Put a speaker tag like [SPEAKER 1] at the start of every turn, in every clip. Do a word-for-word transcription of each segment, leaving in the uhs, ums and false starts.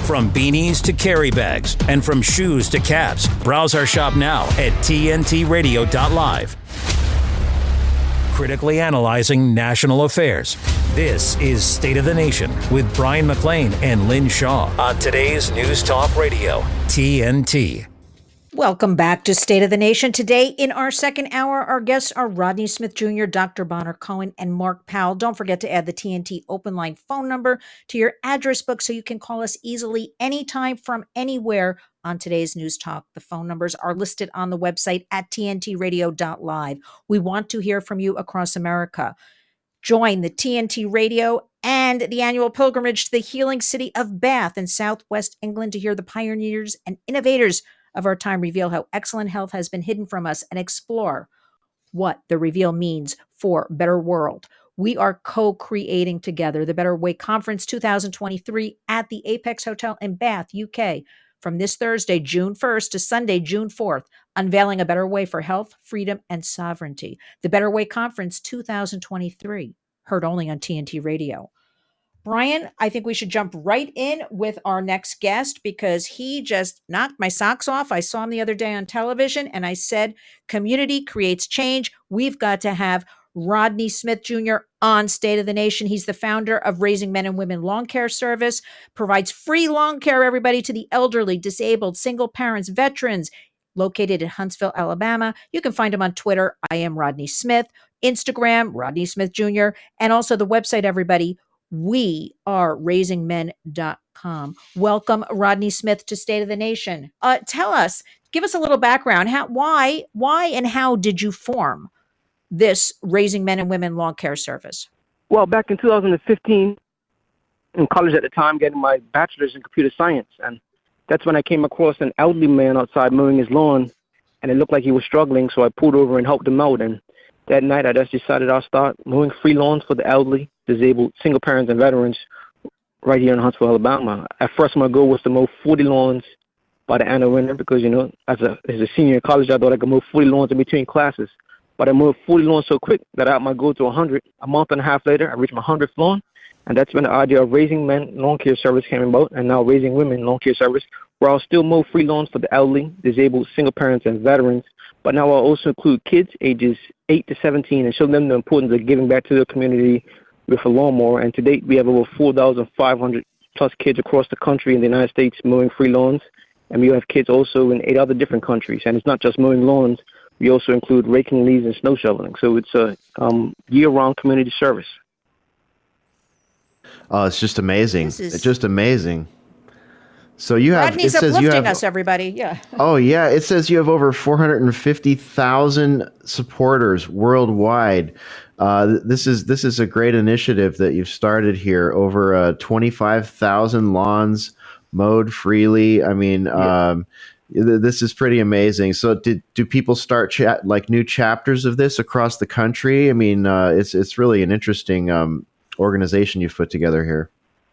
[SPEAKER 1] From beanies to carry bags and from shoes to caps, browse our shop now at T N T radio dot live. Critically analyzing national affairs. This is State of the Nation with Brian McLean and Lynn Shaw on today's News Talk Radio, T N T.
[SPEAKER 2] Welcome back to State of the Nation. Today, in our second hour, our guests are Rodney Smith Junior, Doctor Bonner Cohen, and Mark Powell. Don't forget to add the T N T open line phone number to your address book so you can call us easily anytime from anywhere on today's News Talk. The phone numbers are listed on the website at T N T radio dot live. We want to hear from you across America. Join the T N T Radio and the annual pilgrimage to the healing city of Bath in southwest England to hear the pioneers and innovators of our time reveal how excellent health has been hidden from us and explore what the reveal means for a better world. We are co-creating together the Better Way Conference twenty twenty-three at the Apex Hotel in Bath, U K, from this Thursday, June first to Sunday, June fourth, unveiling a better way for health, freedom, and sovereignty. The Better Way Conference twenty twenty-three, heard only on T N T Radio. Brian, I think we should jump right in with our next guest because he just knocked my socks off. I saw him the other day on television and I said, community creates change. We've got to have Rodney Smith Junior on State of the Nation. He's the founder of Raising Men and Women Lawn Care Service, provides free lawn care, everybody, to the elderly, disabled, single parents, veterans, located in Huntsville, Alabama. You can find him on Twitter. I am Rodney Smith. Instagram, Rodney Smith Junior, and also the website, everybody, we are raising men dot com. Welcome, Rodney Smith, to State of the Nation. Uh, tell us, give us a little background. How, why, why, and how did you form this Raising Men and Women Lawn Care Service?
[SPEAKER 3] Well, back in two thousand fifteen, in college at the time, getting my bachelor's in computer science, and that's when I came across an elderly man outside mowing his lawn, and it looked like he was struggling, so I pulled over and helped him out. And that night, I just decided I'll start mowing free lawns for the elderly, disabled, single parents, and veterans right here in Huntsville, Alabama. At first, my goal was to mow forty lawns by the end of winter because, you know, as a as a senior in college, I thought I could mow forty lawns in between classes. But I moved forty lawns so quick that I had my goal to one hundred. A month and a half later, I reached my hundredth lawn, and that's when the idea of Raising Men Lawn Care Service came about, and now Raising Women Lawn Care Service, where I'll still mow free lawns for the elderly, disabled, single parents, and veterans. But now I'll also include kids ages eight to seventeen and show them the importance of giving back to their community with a lawnmower. And to date, we have over four thousand five hundred plus kids across the country in the United States mowing free lawns. And we have kids also in eight other different countries. And it's not just mowing lawns. We also include raking leaves and snow shoveling. So it's a um, year-round community service.
[SPEAKER 4] Oh, it's just amazing.
[SPEAKER 2] Is-
[SPEAKER 4] it's just amazing. So you have,
[SPEAKER 2] Rodney's
[SPEAKER 4] it says
[SPEAKER 2] uplifting
[SPEAKER 4] you have,
[SPEAKER 2] us, everybody. Yeah.
[SPEAKER 4] Oh, yeah. It says you have over four hundred fifty thousand supporters worldwide. Uh, this is this is a great initiative that you've started here. Over uh, twenty-five thousand lawns mowed freely. I mean, yeah. um, this is pretty amazing. So did, do people start chat like new chapters of this across the country? I mean, uh, it's it's really an interesting um, organization you've put together here.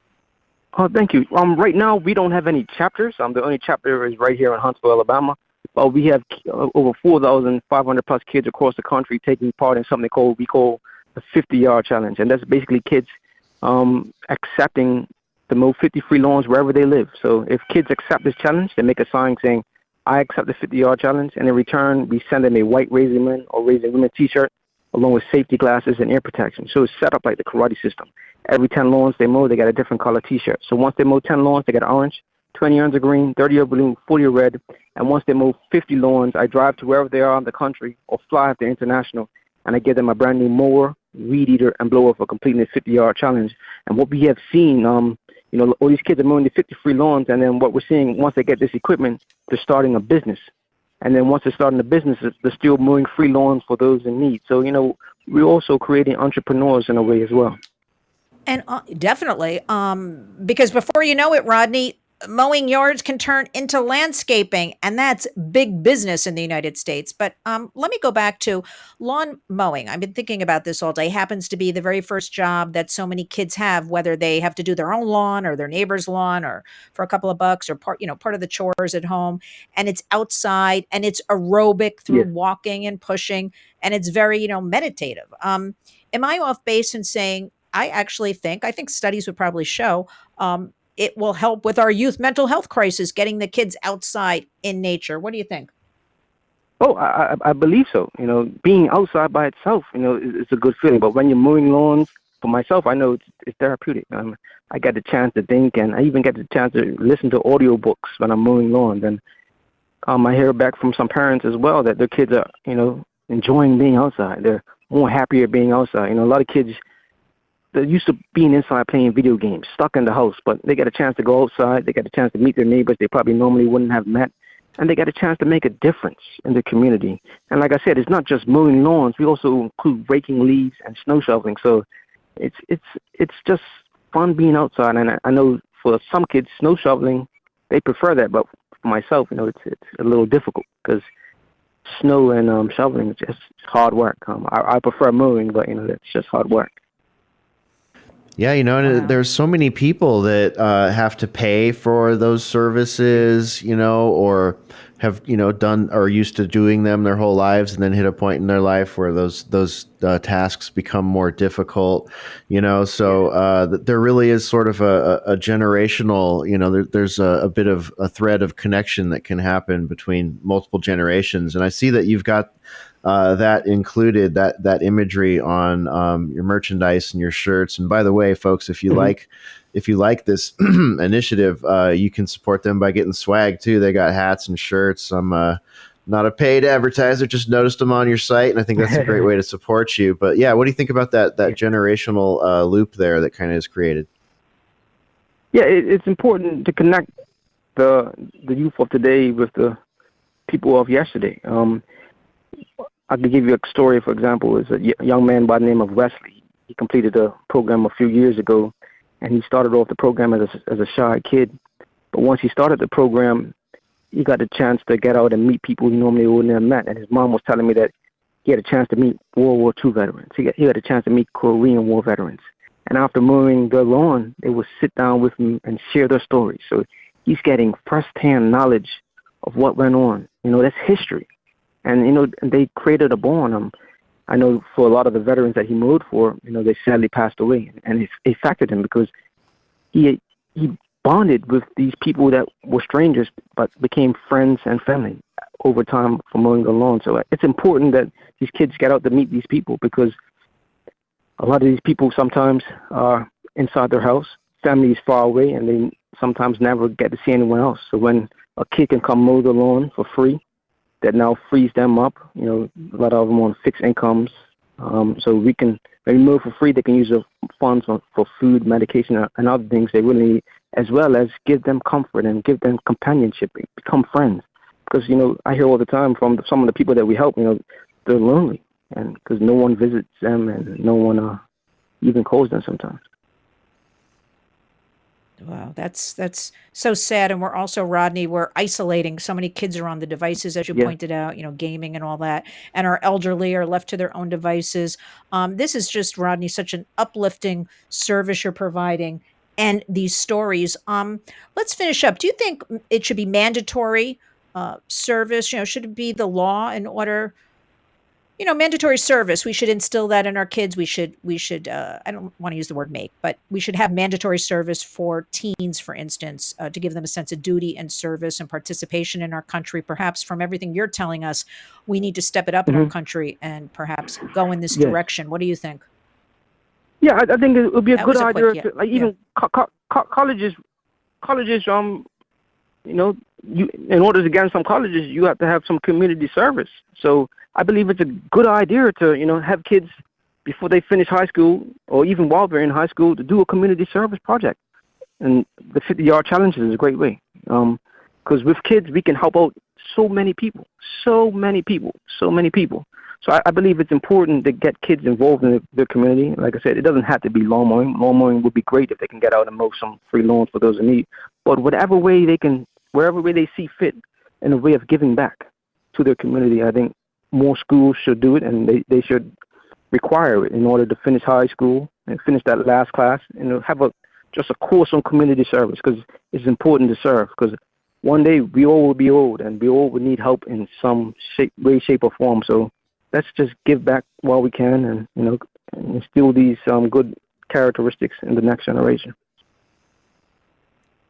[SPEAKER 3] Oh, thank you. Um, right now, we don't have any chapters. Um, the only chapter is right here in Huntsville, Alabama. But we have uh, over four thousand five hundred plus kids across the country taking part in something called we call the fifty-yard challenge. And that's basically kids um, accepting to mow fifty free lawns wherever they live. So if kids accept this challenge, they make a sign saying, I accept the fifty-yard challenge. And in return, we send them a white Raising Men or Raising Women T-shirt along with safety glasses and ear protection. So it's set up like the karate system. Every ten lawns they mow, they got a different color T-shirt. So once they mow ten lawns, they get orange, twenty earns are green, thirty are blue, forty are red. And once they mow fifty lawns, I drive to wherever they are in the country or fly if they're international, and I give them a brand new mower, weed eater, and blower for completing the fifty-yard challenge. And what we have seen, um, you know, all these kids are mowing the fifty free lawns, and then what we're seeing, once they get this equipment, they're starting a business. And then once they're starting a business, they're still mowing free lawns for those in need. So, you know, we're also creating entrepreneurs in a way as well.
[SPEAKER 2] And uh, definitely, um, because before you know it, Rodney, mowing yards can turn into landscaping, and that's big business in the United States. But um, let me go back to lawn mowing. I've been thinking about this all day. It happens to be the very first job that so many kids have, whether they have to do their own lawn or their neighbor's lawn or for a couple of bucks or part, you know, part of the chores at home. And it's outside and it's aerobic through
[SPEAKER 3] Yeah.
[SPEAKER 2] walking and pushing, and it's very, you know, meditative. Um, am I off base in saying I actually think, I think studies would probably show, um, it will help with our youth mental health crisis, getting the kids outside in nature. What do you think?
[SPEAKER 3] Oh, I, I I believe so. You know, being outside by itself, you know, is, is a good feeling. But when you're mowing lawns, for myself, I know it's, it's therapeutic. Um, I get the chance to think, and I even get the chance to listen to audiobooks when I'm mowing lawns. And um, I hear back from some parents as well that their kids are, you know, enjoying being outside. They're more happier being outside. You know, a lot of kids, they're used to being inside playing video games, stuck in the house, but they get a chance to go outside. They get a chance to meet their neighbors they probably normally wouldn't have met. And they get a chance to make a difference in the community. And like I said, it's not just mowing lawns. We also include raking leaves and snow shoveling. So it's it's it's just fun being outside. And I, I know for some kids, snow shoveling, they prefer that. But for myself, you know, it's it's a little difficult because snow and um, shoveling is just hard work. Um, I, I prefer mowing, but, you know, that's just hard work.
[SPEAKER 4] Yeah, you know, and
[SPEAKER 2] Wow.
[SPEAKER 4] there's so many people that uh, have to pay for those services, you know, or have, you know, done or used to doing them their whole lives and then hit a point in their life where those those uh, tasks become more difficult, you know. So uh, th- there really is sort of a, a generational, you know, there, there's a, a bit of a thread of connection that can happen between multiple generations. And I see that you've got Uh, that included that that imagery on um, your merchandise and your shirts. And by the way, folks, if you
[SPEAKER 3] Mhm.
[SPEAKER 4] like if you like this initiative, uh, you can support them by getting swag too. They got hats and shirts. I'm uh, not a paid advertiser, just noticed them on your site, and I think that's a great way to support you. But yeah, what do you think about that that generational uh, loop there that kind of is created?
[SPEAKER 3] Yeah, it, it's important to connect the the youth of today with the people of yesterday. Um, I could give you a story, for example, is a y- young man by the name of Wesley. He completed a program a few years ago, and he started off the program as a, as a shy kid. But once he started the program, he got a chance to get out and meet people he normally wouldn't have met. And his mom was telling me that he had a chance to meet World War Two veterans. He, got, he had a chance to meet Korean War veterans. And after mowing their lawn, they would sit down with him and share their stories. So he's getting firsthand knowledge of what went on. You know, that's history. And, you know, they created a bond. Um, I know for a lot of the veterans that he mowed for, you know, they sadly passed away. And it, it affected him because he he bonded with these people that were strangers but became friends and family over time for mowing the lawn. So it's important that these kids get out to meet these people because a lot of these people sometimes are inside their house. Family is far away, and they sometimes never get to see anyone else. So when a kid can come mow the lawn for free, that now frees them up. You know, a lot of them on fixed incomes. Um, so we can, when we move for free, they can use the funds for, for food, medication, and other things they really need, as well as give them comfort and give them companionship, become friends. Because, you know, I hear all the time from some of the people that we help, you know, they're lonely, and because no one visits them and no one uh, even calls them sometimes.
[SPEAKER 2] Wow, that's that's so sad. And we're also, Rodney, we're isolating. So many kids are on the devices, as you
[SPEAKER 3] Yeah.
[SPEAKER 2] pointed out, you know, gaming and all that. And our elderly are left to their own devices. Um, this is just, Rodney, such an uplifting service you're providing and these stories. Um, let's finish up. Do you think it should be mandatory uh, service? You know, should it be the law in order? You know, mandatory service. We should instill that in our kids. We should, we should, uh, I don't want to use the word make, but we should have mandatory service for teens, for instance, uh, to give them a sense of duty and service and participation in our country. Perhaps from everything you're telling us, we need to step it up in our
[SPEAKER 3] Mhm.
[SPEAKER 2] country and perhaps go in this
[SPEAKER 3] Yes.
[SPEAKER 2] direction. What do you think?
[SPEAKER 3] Yeah, I, I think it would be a
[SPEAKER 2] That
[SPEAKER 3] good
[SPEAKER 2] was a
[SPEAKER 3] idea
[SPEAKER 2] quick, yeah,
[SPEAKER 3] to, like,
[SPEAKER 2] yeah.
[SPEAKER 3] even co- co- co- colleges, colleges, um, you know, you in order to get in some colleges, you have to have some community service. So I believe it's a good idea to, you know, have kids before they finish high school or even while they're in high school to do a community service project. And the fifty-yard challenge is a great way. Um, because with kids, we can help out so many people, so many people, so many people. So I, I believe it's important to get kids involved in the, the community. Like I said, it doesn't have to be lawn mowing. Lawn mowing would be great if they can get out and mow some free lawns for those in need. But whatever way they can, wherever way they see fit, in a way of giving back to their community, I think more schools should do it, and they, they should require it in order to finish high school and finish that last class and have a just a course on community service, because it's important to serve. Because one day we all will be old, and we all will need help in some shape, way, shape, or form. So let's just give back while we can, and you know, instill these um, good characteristics in the next generation.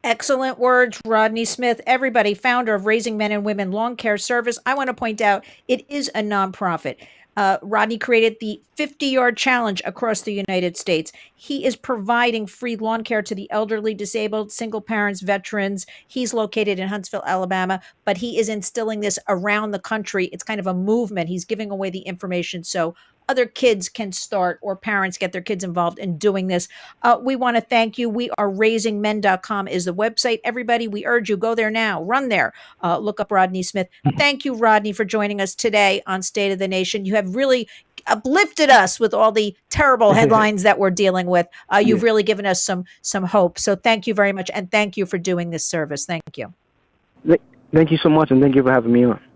[SPEAKER 2] Excellent words, Rodney Smith. Everybody, founder of Raising Men and Women Lawn Care Service. I want to point out it is a nonprofit. Uh, Rodney created the fifty-yard challenge across the United States. He is providing free lawn care to the elderly, disabled, single parents, veterans. He's located in Huntsville, Alabama, but he is instilling this around the country. It's kind of a movement. He's giving away the information so other kids can start, or parents get their kids involved in doing this. Uh, we want to thank you. We are raising men dot com is the website. Everybody, we urge you, go there now, run there, uh, look up Rodney Smith. Thank you, Rodney, for joining us today on State of the Nation. You have really uplifted us with all the terrible headlines that we're dealing with. Uh, you've really given us some some hope. So thank you very much. And thank you for doing this service. Thank you.
[SPEAKER 3] Thank you so much. And thank you for having me on.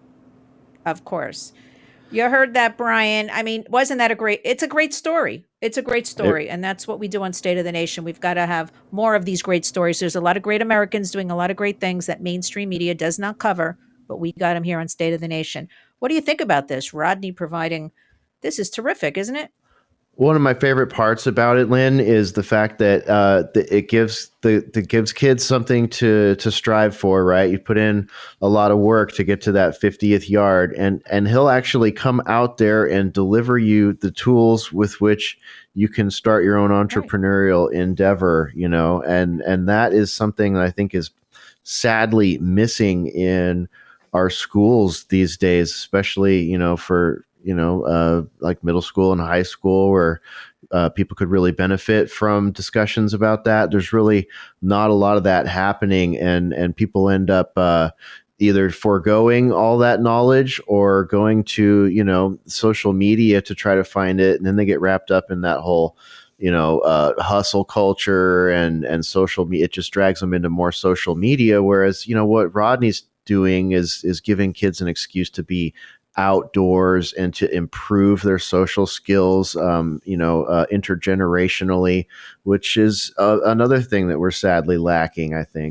[SPEAKER 2] Of course. You heard that, Brian. I mean, wasn't that a great, it's a great story. It's a great story. It, and that's what we do on State of the Nation. We've got to have more of these great stories. There's a lot of great Americans doing a lot of great things that mainstream media does not cover, but we got them here on State of the Nation. What do you think about this? Rodney providing, this is terrific, isn't it?
[SPEAKER 4] One of my favorite parts about it, Lynn, is the fact that uh, the, it gives the, the gives kids something to to strive for. Right, you put in a lot of work to get to that fiftieth yard, and and he'll actually come out there and deliver you the tools with which you can start your own entrepreneurial right. endeavor. You know, and and that is something that I think is sadly missing in our schools these days, especially you know for. you know, uh, like middle school and high school where uh, people could really benefit from discussions about that. There's really not a lot of that happening, and and people end up uh, either foregoing all that knowledge or going to, you know, social media to try to find it. And then they get wrapped up in that whole, you know, uh, hustle culture and, and social media. It just drags them into more social media. Whereas, you know, what Rodney's doing is is giving kids an excuse to be outdoors and to improve their social skills, um, you know, uh, intergenerationally, which is uh, another thing that we're sadly lacking, I think.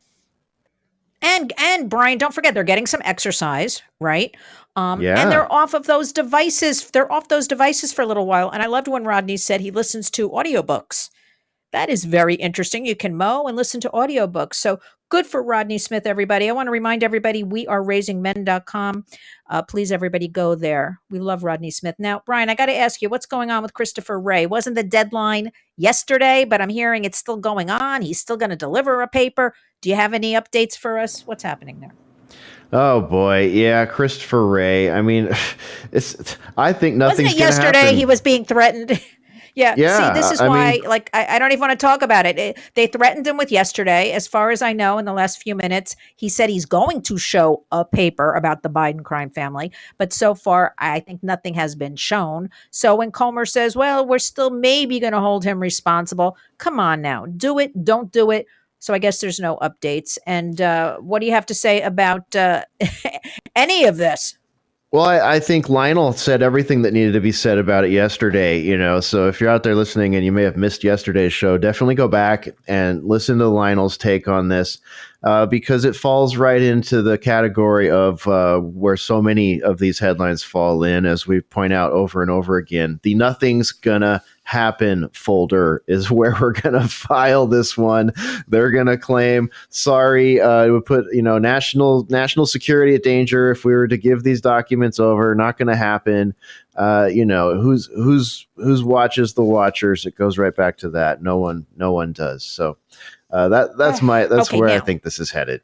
[SPEAKER 2] And, and Brian, don't forget, they're getting some exercise, right? Um,
[SPEAKER 4] yeah.
[SPEAKER 2] And they're off of those devices. They're off those devices for a little while. And I loved when Rodney said he listens to audiobooks. That is very interesting. You can mow and listen to audiobooks. So good for Rodney Smith, everybody. I want to remind everybody, we are raising men dot com. Uh, please, everybody, go there. We love Rodney Smith. Now, Brian, I got to ask you, what's going on with Christopher Wray? Wasn't the deadline yesterday, but I'm hearing it's still going on. He's still going to deliver a paper. Do you have any updates for us? What's happening there?
[SPEAKER 4] Oh boy, yeah, Christopher Wray. I mean, it's. I think nothing's
[SPEAKER 2] Wasn't it yesterday
[SPEAKER 4] happen.
[SPEAKER 2] He was being threatened? Yeah.
[SPEAKER 4] yeah.
[SPEAKER 2] See, this is
[SPEAKER 4] I
[SPEAKER 2] why,
[SPEAKER 4] mean,
[SPEAKER 2] like, I, I don't even want to talk about it. it. They threatened him with yesterday. As far as I know, in the last few minutes, he said he's going to show a paper about the Biden crime family. But so far, I think nothing has been shown. So when Comer says, well, we're still maybe going to hold him responsible. Come on now. Do it. Don't do it. So I guess there's no updates. And uh, what do you have to say about uh, any of this?
[SPEAKER 4] Well, I, I think Lionel said everything that needed to be said about it yesterday, you know, so if you're out there listening and you may have missed yesterday's show, definitely go back and listen to Lionel's take on this, uh, because it falls right into the category of uh, where so many of these headlines fall in, as we point out over and over again. The nothing's gonna happen folder is where we're going to file this one. They're going to claim, sorry, uh, it would put, you know, national national security at danger if we were to give these documents over. Not going to happen. Uh, you know, who's who's who's watches the watchers? It goes right back to that. No one, no one does. So uh, that that's my that's
[SPEAKER 2] okay,
[SPEAKER 4] where
[SPEAKER 2] now.
[SPEAKER 4] I think this is headed.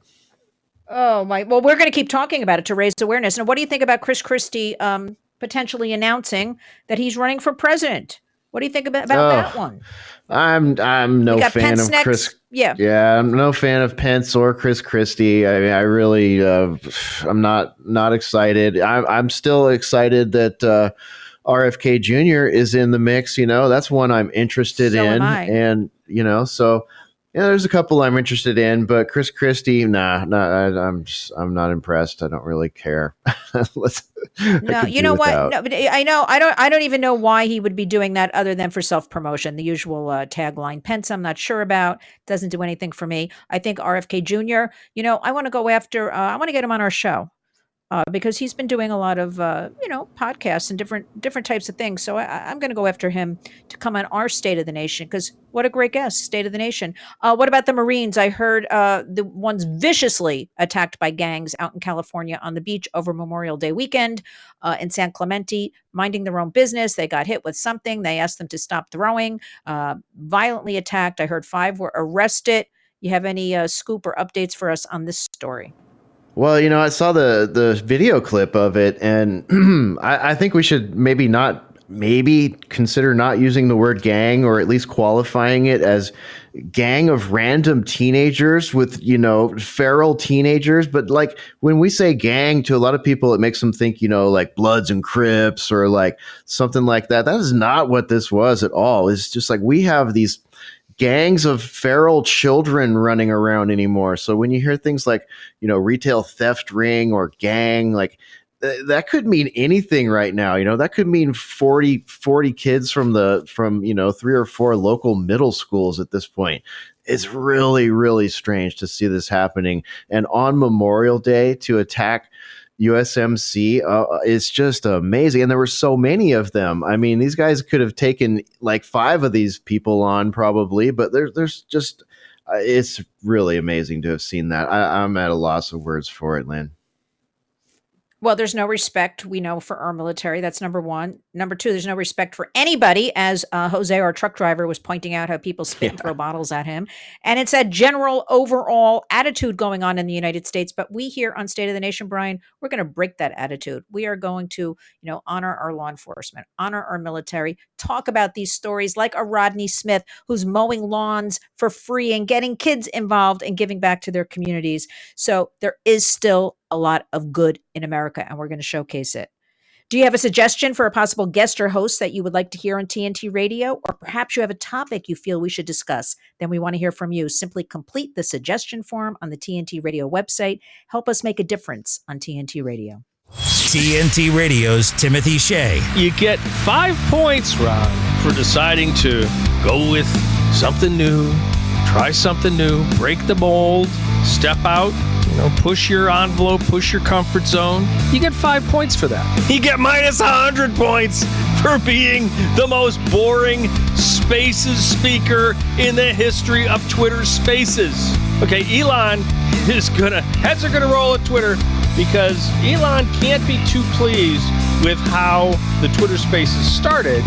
[SPEAKER 2] Oh my! Well, we're going to keep talking about it to raise awareness. And what do you think about Chris Christie um, potentially announcing that he's running for president? What do you think about, about
[SPEAKER 4] oh,
[SPEAKER 2] that one?
[SPEAKER 4] I'm I'm no fan
[SPEAKER 2] Pence
[SPEAKER 4] of
[SPEAKER 2] next.
[SPEAKER 4] Chris.
[SPEAKER 2] Yeah,
[SPEAKER 4] yeah, I'm no fan of Pence or Chris Christie. I mean, I really, uh, I'm not not excited. I'm I'm still excited that uh, R F K Junior is in the mix. You know, that's one I'm interested
[SPEAKER 2] so
[SPEAKER 4] in,
[SPEAKER 2] am I.
[SPEAKER 4] and you know, so yeah, there's a couple I'm interested in, but Chris Christie, nah, nah, I, I'm just, I'm not impressed. I don't really care. Let's,
[SPEAKER 2] no, you know what? No, but I know I don't. I don't even know why he would be doing that, other than for self promotion. The usual uh, tagline. Pence, I'm not sure about. Doesn't do anything for me. I think R F K Junior You know, I want to go after. Uh, I want to get him on our show. uh, because he's been doing a lot of, uh, you know, podcasts and different different types of things. So I, I'm going to go after him to come on our State of the Nation, because what a great guest, State of the Nation. Uh, what about the Marines? I heard uh, the ones viciously attacked by gangs out in California on the beach over Memorial Day weekend uh, in San Clemente, minding their own business. They got hit with something. They asked them to stop throwing, uh, violently attacked. I heard five were arrested. You have any uh, scoop or updates for us on this story?
[SPEAKER 4] Well, you know, I saw the the video clip of it, and I, I think we should maybe not maybe consider not using the word gang, or at least qualifying it as gang of random teenagers with, you know, feral teenagers. But like when we say gang, to a lot of people, it makes them think, you know, like Bloods and Crips or like something like that. That is not what this was at all. It's just like we have these gangs of feral children running around anymore. So when you hear things like, you know, retail theft ring or gang, like th- that could mean anything right now. You know, that could mean forty, forty kids from the, from, you know, three or four local middle schools at this point. It's really, really strange to see this happening. And on Memorial Day to attack U S M C uh, is just amazing. And there were so many of them. I mean, these guys could have taken like five of these people on probably, but there's there's just, uh, it's really amazing to have seen that. I, I'm at a loss of words for it, Lynn.
[SPEAKER 2] Well, there's no respect, we know, for our military. That's number one. Number two, there's no respect for anybody, as uh, Jose, our truck driver, was pointing out how people spit and
[SPEAKER 4] Yeah.
[SPEAKER 2] throw bottles at him. And it's a general overall attitude going on in the United States. But we here on State of the Nation, Brian, we're going to break that attitude. We are going to, you know, honor our law enforcement, honor our military, talk about these stories like a Rodney Smith who's mowing lawns for free and getting kids involved and giving back to their communities. So there is still a lot of good in America, and we're going to showcase it. Do you have a suggestion for a possible guest or host that you would like to hear on T N T Radio? Or perhaps you have a topic you feel we should discuss? Then we want to hear from you. Simply complete the suggestion form on the T N T Radio website. Help us make a difference on T N T Radio.
[SPEAKER 1] T N T Radio's Timothy Shea.
[SPEAKER 5] You get five points, Ron, for deciding to go with something new, try something new, break the mold, step out, you know, push your envelope, push your comfort zone. You get five points for that. You get minus one hundred points for being the most boring Spaces speaker in the history of Twitter Spaces. Okay, Elon is gonna, heads are gonna roll at Twitter because Elon can't be too pleased with how the Twitter Spaces started,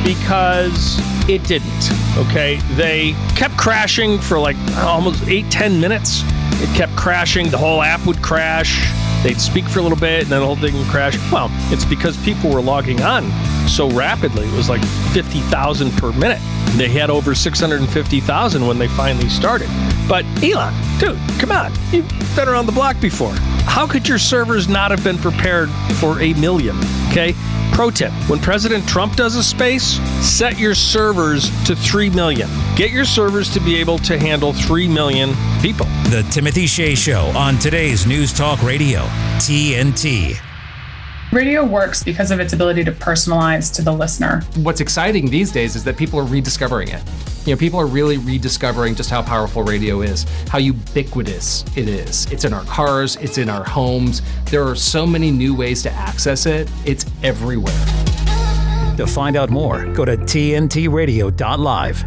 [SPEAKER 5] because it didn't, okay? They kept crashing for like almost eight, ten minutes. It kept crashing. The whole app would crash. They'd speak for a little bit, and then the whole thing would crash. Well, it's because people were logging on so rapidly. It was like fifty thousand per minute. They had over six hundred fifty thousand when they finally started. But Elon, dude, come on. You've been around the block before. How could your servers not have been prepared for a million, okay? Pro tip, when President Trump does a space, set your servers to three million. Get your servers to be able to handle three million people.
[SPEAKER 1] The Timothy Shea Show on today's News Talk Radio, T N T.
[SPEAKER 6] Radio works because of its ability to personalize to the listener.
[SPEAKER 7] What's exciting these days is that people are rediscovering it. You know, people are really rediscovering just how powerful radio is, how ubiquitous it is. It's in our cars, it's in our homes. There are so many new ways to access it. It's everywhere.
[SPEAKER 1] To find out more, go to T N T radio dot live.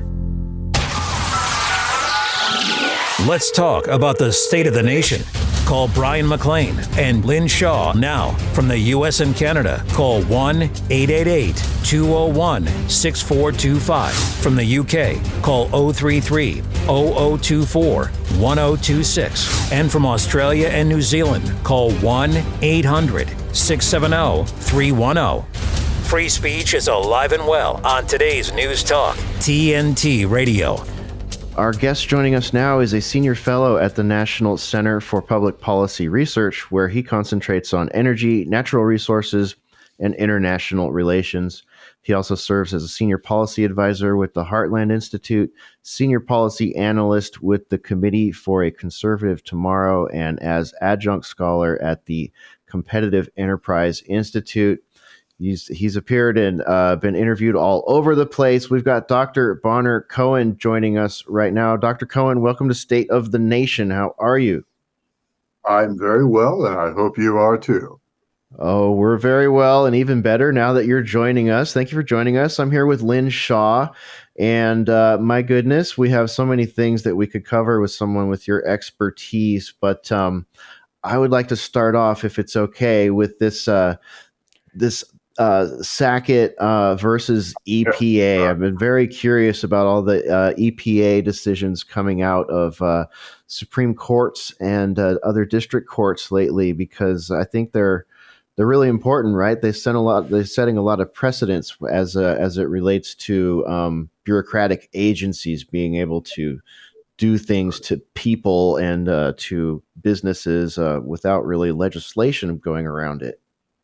[SPEAKER 1] Let's talk about the state of the nation. Call Brian McLean and Lynn Shaw now. From the U S and Canada, call one eight eight eight, two oh one, six four two five. From the U K, call oh three three, oh oh two four, one oh two six. And from Australia and New Zealand, call one eight hundred, six seven zero, three one zero. Free speech is alive and well on today's News Talk, T N T Radio.
[SPEAKER 4] Our guest joining us now is a senior fellow at the National Center for Public Policy Research, where he concentrates on energy, natural resources, and international relations. He also serves as a senior policy advisor with the Heartland Institute, senior policy analyst with the Committee for a Conservative Tomorrow, and as adjunct scholar at the Competitive Enterprise Institute. He's he's appeared and uh, been interviewed all over the place. We've got Doctor Bonner Cohen joining us right now. Doctor Cohen, welcome to State of the Nation. How are you?
[SPEAKER 8] I'm very well, and I hope you are too.
[SPEAKER 4] Oh, we're very well and even better now that you're joining us. Thank you for joining us. I'm here with Lynn Shaw. And uh, my goodness, we have so many things that we could cover with someone with your expertise. But um, I would like to start off, if it's okay, with this uh, this uh, Sackett uh, versus E P A. I've been very curious about all the uh, E P A decisions coming out of uh, Supreme Courts and uh, other district courts lately, because I think they're they're really important, right? They send a lot. They're setting a lot of precedents as uh, as it relates to um, bureaucratic agencies being able to do things to people and uh, to businesses uh, without really legislation going around it.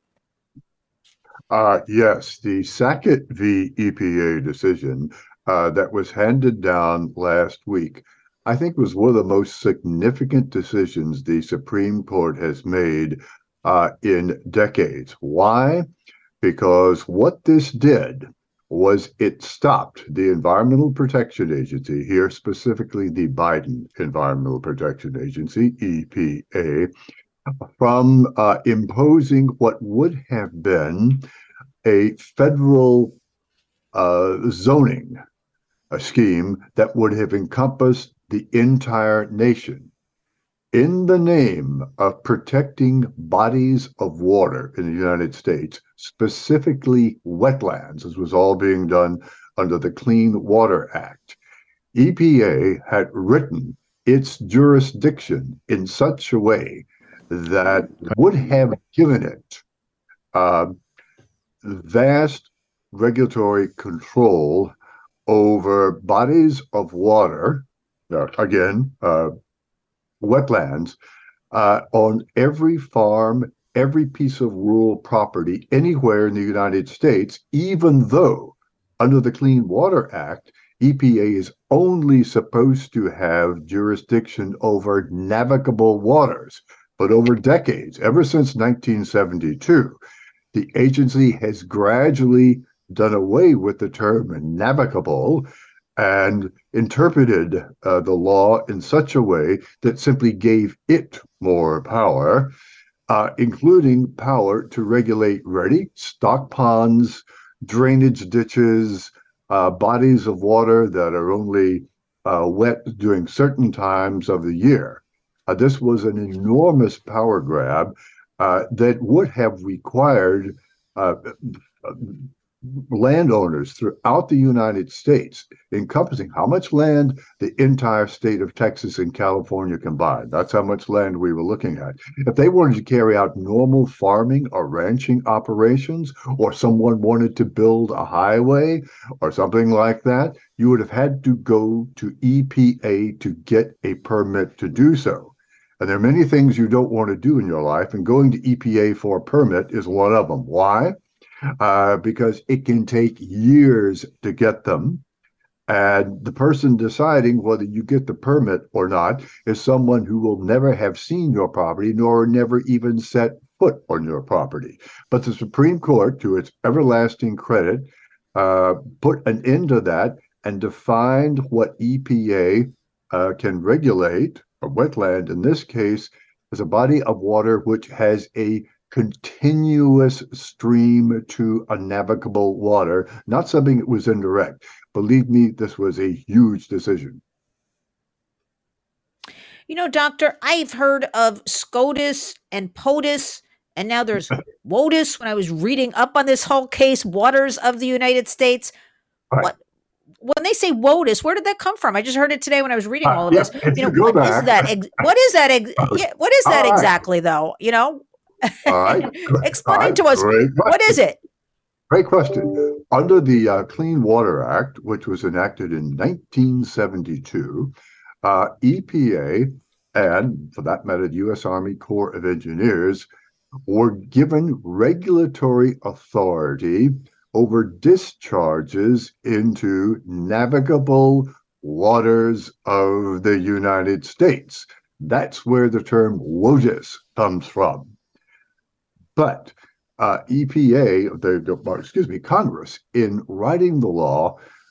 [SPEAKER 8] Uh, yes, the Sackett v. E P A decision uh, that was handed down last week, I think was one of the most significant decisions the Supreme Court has made uh, in decades. Why? Because what this did was it stopped the Environmental Protection Agency, here specifically the Biden Environmental Protection Agency, E P A, from uh, imposing what would have been a federal uh, zoning a scheme that would have encompassed the entire nation in the name of protecting bodies of water in the United States, specifically wetlands, as was all being done under the Clean Water Act. E P A had written its jurisdiction in such a way that would have given it uh, vast regulatory control over bodies of water, uh, again, uh, wetlands, uh, on every farm, every piece of rural property anywhere in the United States, even though under the Clean Water Act, E P A is only supposed to have jurisdiction over navigable waters. But over decades, ever since nineteen seventy-two, the agency has gradually done away with the term navigable and interpreted uh, the law in such a way that simply gave it more power, uh, including power to regulate, ready, stock ponds, drainage ditches, uh, bodies of water that are only uh, wet during certain times of the year. Uh, this was an enormous power grab uh, that would have required uh, landowners throughout the United States, encompassing how much land the entire state of Texas and California combined. That's how much land we were looking at. If they wanted to carry out normal farming or ranching operations, or someone wanted to build a highway or something like that, you would have had to go to E P A to get a permit to do so. And there are many things you don't want to do in your life, and going to E P A for a permit is one of them. Why? Uh, because it can take years to get them. And the person deciding whether you get the permit or not is someone who will never have seen your property, nor never even set foot on your property. But the Supreme Court, to its everlasting credit, uh, put an end to that and defined what E P A uh, can regulate, a wetland in this case, as a body of water which has a continuous stream to a navigable water, not something that was indirect. Believe me, this was a huge decision.
[SPEAKER 2] You know, Doctor, I've heard of SCOTUS and POTUS, and now there's WOTUS. When I was reading up on this whole case, Waters of the United States.
[SPEAKER 8] Right.
[SPEAKER 2] What, when they say WOTUS, where did that come from? I just heard it today when I was reading all of
[SPEAKER 8] uh,
[SPEAKER 2] this.
[SPEAKER 8] Yeah,
[SPEAKER 2] you know,
[SPEAKER 8] you
[SPEAKER 2] what
[SPEAKER 8] back,
[SPEAKER 2] is that? Ex- what is that? Ex- yeah, what is that
[SPEAKER 8] right.
[SPEAKER 2] exactly, though? You know,
[SPEAKER 8] all right.
[SPEAKER 2] explain
[SPEAKER 8] all right.
[SPEAKER 2] to us.
[SPEAKER 8] Great
[SPEAKER 2] What is it?
[SPEAKER 8] Great question. Under the uh, Clean Water Act, which was enacted in nineteen seventy-two, uh, E P A and, for that matter, the U S Army Corps of Engineers were given regulatory authority over discharges into navigable waters of the United States. That's where the term WOTUS comes from. But uh, E P A, the, the, excuse me, Congress, in writing the law,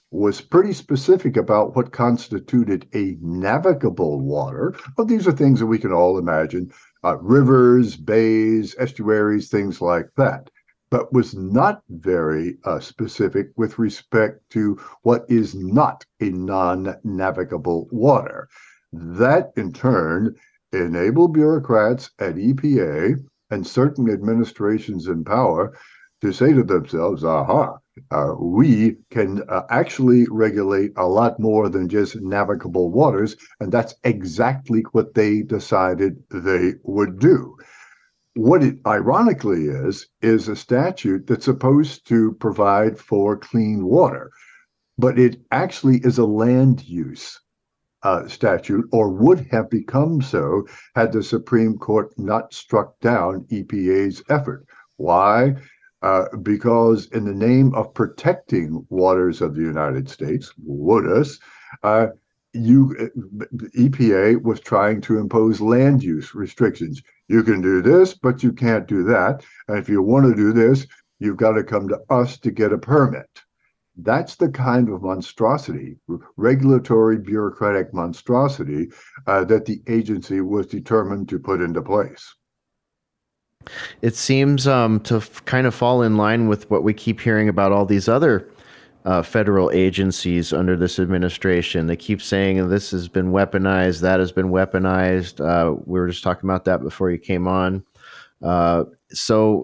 [SPEAKER 8] was pretty specific about what constituted a navigable water. Well, these are things that we can all imagine, uh, rivers, bays, estuaries, things like that, but was not very uh, specific with respect to what is not a non-navigable water. That, in turn, enabled bureaucrats at E P A and certain administrations in power to say to themselves, aha, uh, we can uh, actually regulate a lot more than just navigable waters, and that's exactly what they decided they would do. What it ironically is, is a statute that's supposed to provide for clean water, but it actually is a land use uh, statute, or would have become so had the Supreme Court not struck down E P A's effort. Why? Uh, because in the name of protecting waters of the United States, WUDUS, uh, you, E P A was trying to impose land use restrictions. You can do this, but you can't do that. And if you want to do this, you've got to come to us to get a permit. That's the kind of monstrosity, regulatory bureaucratic monstrosity, uh, that the agency was determined to put into place.
[SPEAKER 4] It seems um, to f- kind of fall in line with what we keep hearing about all these other uh, federal agencies under this administration. They keep saying this has been weaponized, that has been weaponized. Uh, we were just talking about that before you came on. Uh, so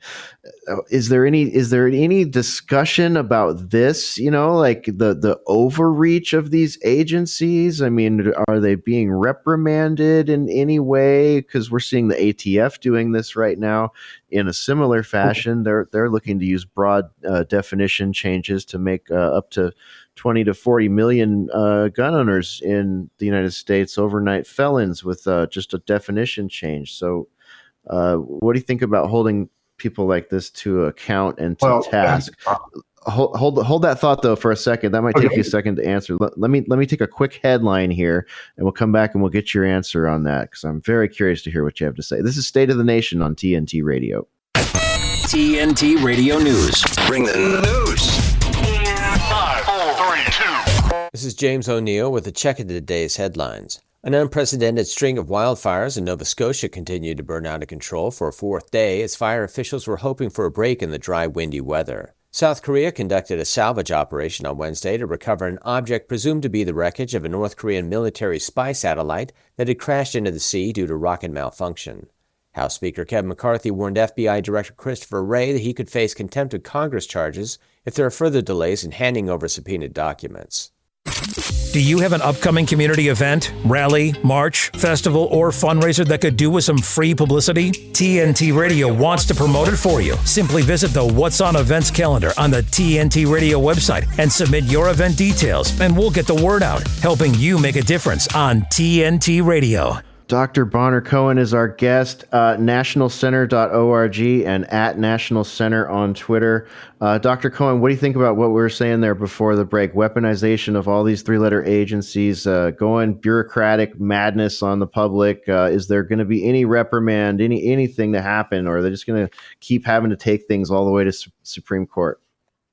[SPEAKER 4] is there any is there any discussion about this, you know, like the the overreach of these agencies? I mean, are they being reprimanded in any way? Because we're seeing the A T F doing this right now in a similar fashion. They're they're looking to use broad uh, definition changes to make uh, up to twenty to forty million uh, gun owners in the United States overnight felons with uh, just a definition change. So Uh, what do you think about holding people like this to account and to well, task? Uh, hold, hold hold that thought though for a second. That might take okay. you a second to answer. Let, let me let me take a quick headline here, and we'll come back and we'll get your answer on that because I'm very curious to hear what you have to say. This is State of the Nation on T N T Radio.
[SPEAKER 1] T N T Radio News. Bring the news.
[SPEAKER 9] Five, four, three, two.
[SPEAKER 10] This is James O'Neill with a check of today's headlines. An unprecedented string of wildfires in Nova Scotia continued to burn out of control for a fourth day as fire officials were hoping for a break in the dry, windy weather. South Korea conducted a salvage operation on Wednesday to recover an object presumed to be the wreckage of a North Korean military spy satellite that had crashed into the sea due to rocket malfunction. House Speaker Kevin McCarthy warned F B I Director Christopher Wray that he could face contempt of Congress charges if there are further delays in handing over subpoenaed documents.
[SPEAKER 1] Do you have an upcoming community event, rally, march, festival, or fundraiser that could do with some free publicity? T N T Radio wants to promote it for you. Simply visit the What's On Events calendar on the T N T Radio website and submit your event details, and we'll get the word out, helping you make a difference on T N T Radio.
[SPEAKER 4] Doctor Bonner Cohen is our guest, uh, national center dot org and at National Center on Twitter. Uh, Doctor Cohen, what do you think about what we were saying there before the break? Weaponization of all these three-letter agencies, uh, going bureaucratic madness on the public. Uh, is there going to be any reprimand, any anything to happen, or are they just going to keep having to take things all the way to su- Supreme Court?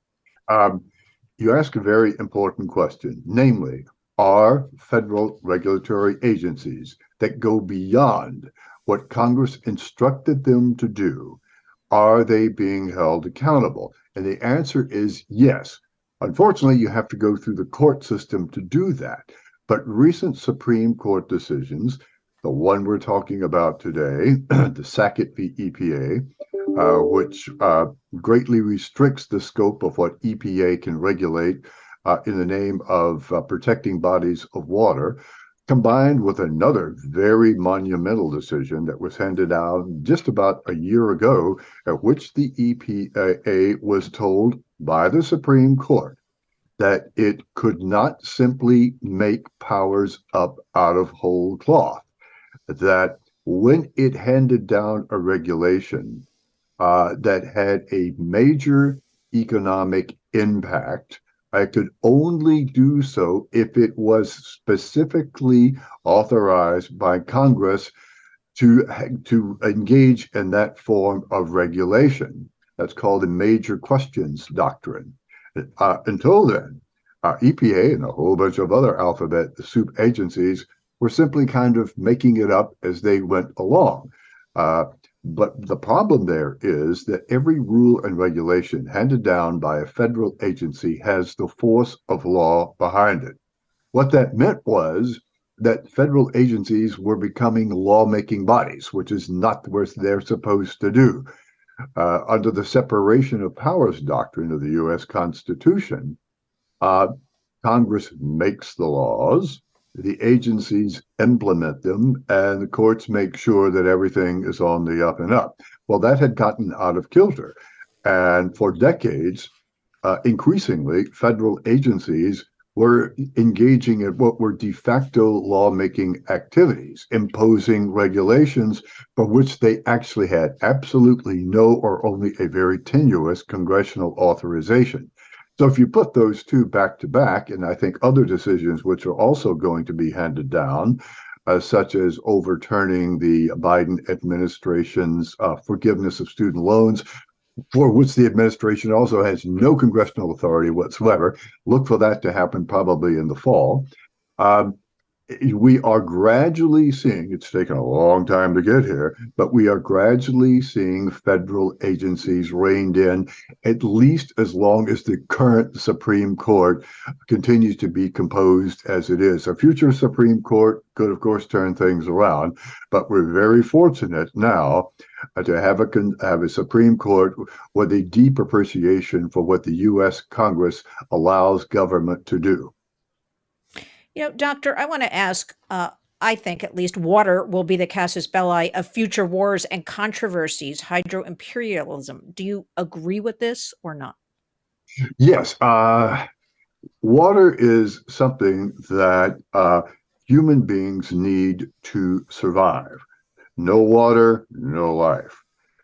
[SPEAKER 8] Um, you ask a very important question, namely, are federal regulatory agencies that go beyond what Congress instructed them to do, are they being held accountable? And the answer is yes. Unfortunately, you have to go through the court system to do that. But recent Supreme Court decisions, the one we're talking about today, the Sackett v. E P A, uh, which uh, greatly restricts the scope of what E P A can regulate uh, in the name of uh, protecting bodies of water, combined with another very monumental decision that was handed out just about a year ago, at which the E P A was told by the Supreme Court that it could not simply make powers up out of whole cloth, that when it handed down a regulation uh, that had a major economic impact, I could only do so if it was specifically authorized by Congress to, to engage in that form of regulation. That's called the major questions doctrine. Uh, until then, Uh, E P A and a whole bunch of other alphabet soup agencies were simply kind of making it up as they went along. Uh, but the problem there is that every rule and regulation handed down by a federal agency has the force of law behind it. What that meant was that federal agencies were becoming lawmaking bodies, which is not what they're supposed to do. Uh, under the separation of powers doctrine of the U S Constitution, uh, Congress makes the laws, the agencies implement them, and the courts make sure that everything is on the up and up. Well, that had gotten out of kilter. And for decades, uh, increasingly, federal agencies were engaging in what were de facto lawmaking activities, imposing regulations for which they actually had absolutely no or only a very tenuous congressional authorization. So if you put those two back to back, and I think other decisions which are also going to be handed down, uh, such as overturning the Biden administration's uh, forgiveness of student loans, for which the administration also has no congressional authority whatsoever. Look for that to happen probably in the fall. Um, we are gradually seeing, it's taken a long time to get here, but we are gradually seeing federal agencies reined in, at least as long as the current Supreme Court continues to be composed as it is. A future Supreme Court could, of course, turn things around, but we're very fortunate now uh, to have a, have a Supreme Court with a deep appreciation for what the U S Congress allows government to do.
[SPEAKER 2] You know, Doctor, I want to ask, uh, I think at least water will be the casus belli of future wars and controversies, hydro-imperialism. Do you agree with this or not?
[SPEAKER 8] Yes. Uh, water is something that uh, human beings need to survive. No water, no life.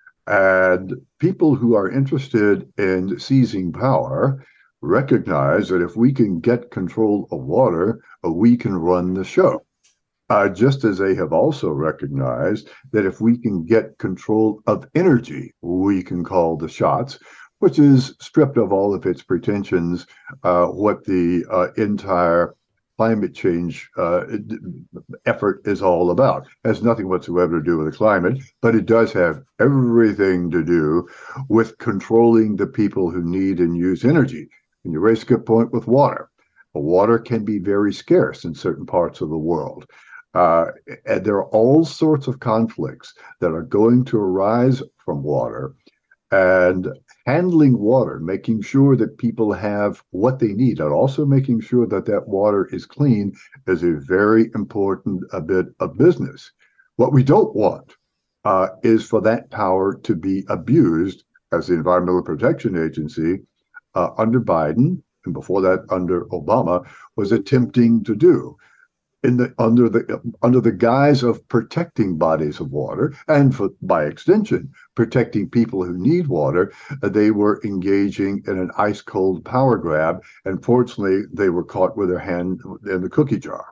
[SPEAKER 8] And people who are interested in seizing power recognize that if we can get control of water, uh, we can run the show. Uh, just as they have also recognized that if we can get control of energy, we can call the shots, which is stripped of all of its pretensions, uh, what the uh, entire climate change uh, effort is all about. It has nothing whatsoever to do with the climate, but it does have everything to do with controlling the people who need and use energy. And you raise a good point with water. Water can be very scarce in certain parts of the world. Uh, and there are all sorts of conflicts that are going to arise from water. And handling water, making sure that people have what they need, and also making sure that that water is clean, is a very important a bit of business. What we don't want uh, is for that power to be abused, as the Environmental Protection Agency uh, under Biden, and before that under Obama, was attempting to do. In the, under the under the guise of protecting bodies of water, and for, by extension, protecting people who need water, uh, they were engaging in an ice-cold power grab, and fortunately, they were caught with their hand in the cookie jar.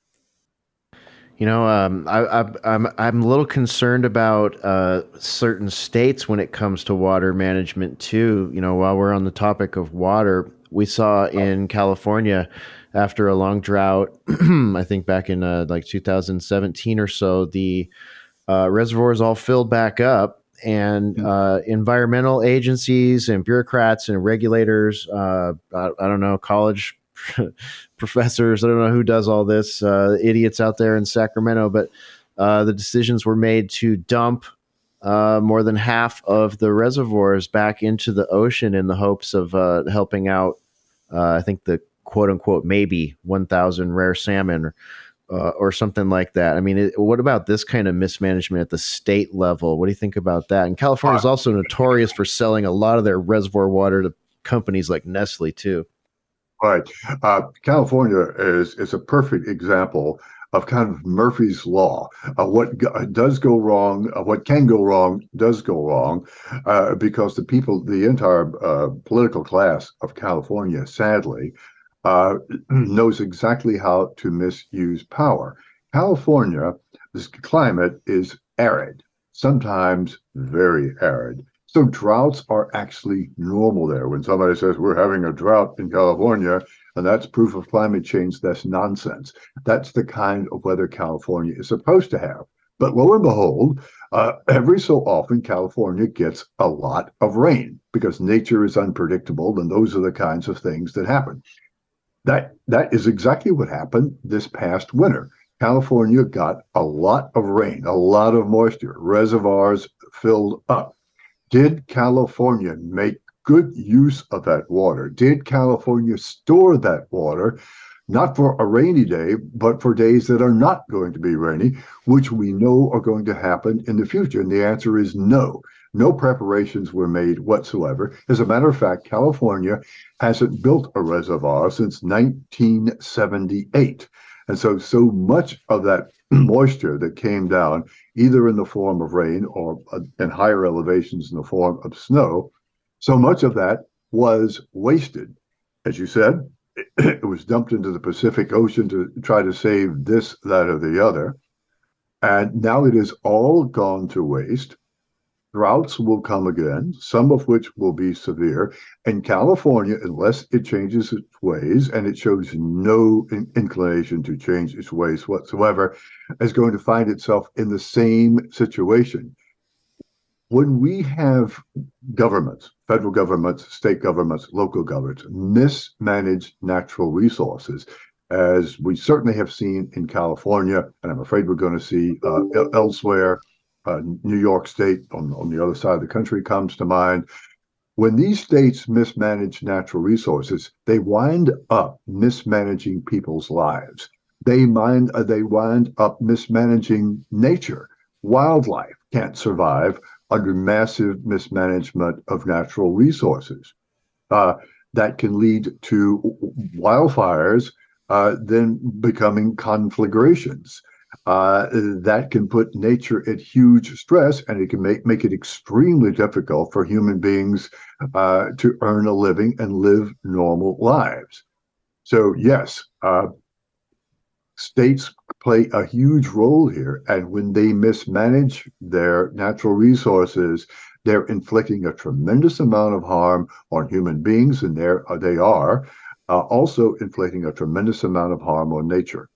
[SPEAKER 4] You know, um, I, I, I'm I'm a little concerned about uh, certain states when it comes to water management too. You know, while we're on the topic of water, we saw in California, after a long drought, I think back in uh, like two thousand seventeen or so, the uh, reservoirs all filled back up, and uh, environmental agencies and bureaucrats and regulators, uh, I, I don't know, college professors, I don't know who does all this, uh, idiots out there in Sacramento, but uh, the decisions were made to dump uh, more than half of the reservoirs back into the ocean in the hopes of uh, helping out, uh, I think the quote unquote, maybe one thousand rare salmon uh, or something like that. I mean, it, what about this kind of mismanagement at the state level? What do you think about that? And California is also notorious for selling a lot of their reservoir water to companies like Nestle too.
[SPEAKER 8] Right. Uh, California is, is a perfect example of kind of Murphy's Law. Uh, what go, does go wrong, uh, what can go wrong, does go wrong, uh, because the people, the entire uh, political class of California, sadly, Uh, knows exactly how to misuse power. California, this climate is arid, sometimes very arid. So droughts are actually normal there. When somebody says we're having a drought in California, and that's proof of climate change. That's nonsense. That's the kind of weather California is supposed to have. But lo and behold, uh, every so often, California gets a lot of rain because nature is unpredictable, and those are the kinds of things that happen. That that is exactly what happened this past winter. California got a lot of rain, a lot of moisture, reservoirs filled up. Did California make good use of that water? Did California store that water, not for a rainy day, but for days that are not going to be rainy, which we know are going to happen in the future? And the answer is no. No preparations were made whatsoever. As a matter of fact, California hasn't built a reservoir since nineteen seventy-eight. And so, so much of that moisture that came down, either in the form of rain or uh, in higher elevations in the form of snow, so much of that was wasted. As you said, it, it was dumped into the Pacific Ocean to try to save this, that, or the other. And now it is all gone to waste. Droughts will come again, some of which will be severe. And California, unless it changes its ways, and it shows no in- inclination to change its ways whatsoever, is going to find itself in the same situation. When we have governments, federal governments, state governments, local governments, mismanage natural resources, as we certainly have seen in California, and I'm afraid we're going to see uh, elsewhere, Uh, New York State on, on the other side of the country comes to mind. When these states mismanage natural resources, they wind up mismanaging people's lives. They mind, uh, they wind up mismanaging nature. Wildlife can't survive under massive mismanagement of natural resources. Uh, that can lead to wildfires, uh, then becoming conflagrations. Uh, that can put nature at huge stress, and it can make, make it extremely difficult for human beings uh, to earn a living and live normal lives. So yes, uh, states play a huge role here, and when they mismanage their natural resources, they're inflicting a tremendous amount of harm on human beings, and there they are uh, also inflicting a tremendous amount of harm on nature.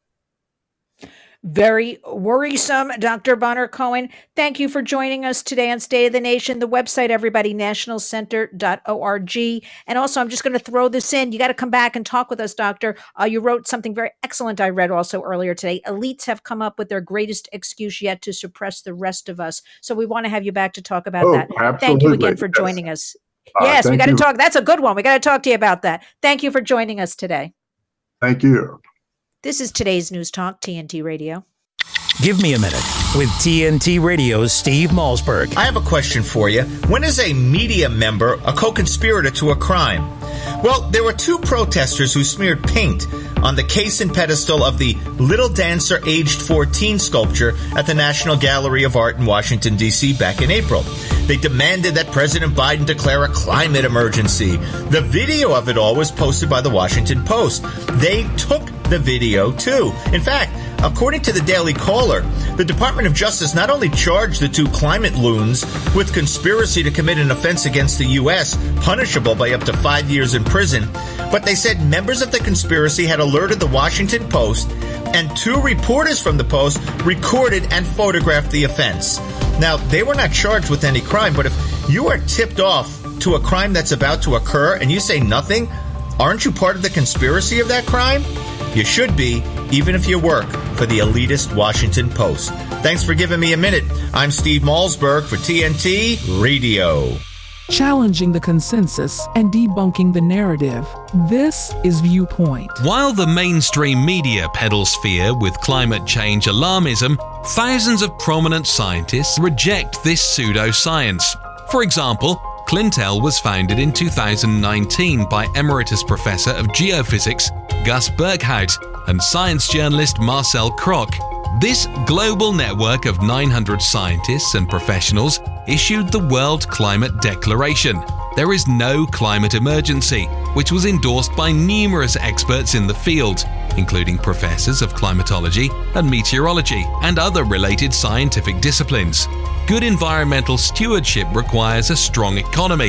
[SPEAKER 2] Very worrisome, Doctor Bonner Cohen. Thank you for joining us today on State of the Nation. The website, everybody, national center dot org. And also, I'm just going to throw this in. You got to come back and talk with us, Doctor. Uh, you wrote something very excellent I read also earlier today. Elites have come up with their greatest excuse yet to suppress the rest of us. So we want to have you back to talk about
[SPEAKER 8] oh,
[SPEAKER 2] that.
[SPEAKER 8] Absolutely.
[SPEAKER 2] Thank you again for
[SPEAKER 8] yes.
[SPEAKER 2] joining us.
[SPEAKER 8] Uh,
[SPEAKER 2] yes, we got to
[SPEAKER 8] you.
[SPEAKER 2] talk. That's a good one. We got to talk to you about that. Thank you for joining us today.
[SPEAKER 8] Thank you.
[SPEAKER 2] This is today's News Talk, T N T Radio.
[SPEAKER 1] Give me a minute with T N T Radio's Steve Malzberg.
[SPEAKER 11] I have a question for you. When is a media member a co-conspirator to a crime? Well, there were two protesters who smeared paint on the case and pedestal of the Little Dancer Aged fourteen sculpture at the National Gallery of Art in Washington, D C back in April. They demanded that President Biden declare a climate emergency. The video of it all was posted by the Washington Post. They took the video, too. In fact, according to the Daily Caller, the Department of Justice not only charged the two climate loons with conspiracy to commit an offense against the U S, punishable by up to five years in prison, but they said members of the conspiracy had alerted the Washington Post, and two reporters from the Post recorded and photographed the offense. Now, they were not charged with any crime, but if you are tipped off to a crime that's about to occur and you say nothing, aren't you part of the conspiracy of that crime? You should be, even if you work for the elitist Washington Post. Thanks for giving me a minute. I'm Steve Malzberg for T N T Radio.
[SPEAKER 12] Challenging the consensus and debunking the narrative. This is Viewpoint.
[SPEAKER 13] While the mainstream media peddles fear with climate change alarmism, thousands of prominent scientists reject this pseudoscience. For example, Clintel was founded in two thousand nineteen by Emeritus Professor of Geophysics Gus Berghout and science journalist Marcel Kroc. This global network of nine hundred scientists and professionals issued the World Climate Declaration. There is no climate emergency, which was endorsed by numerous experts in the field, including professors of climatology and meteorology and other related scientific disciplines. Good environmental stewardship requires a strong economy.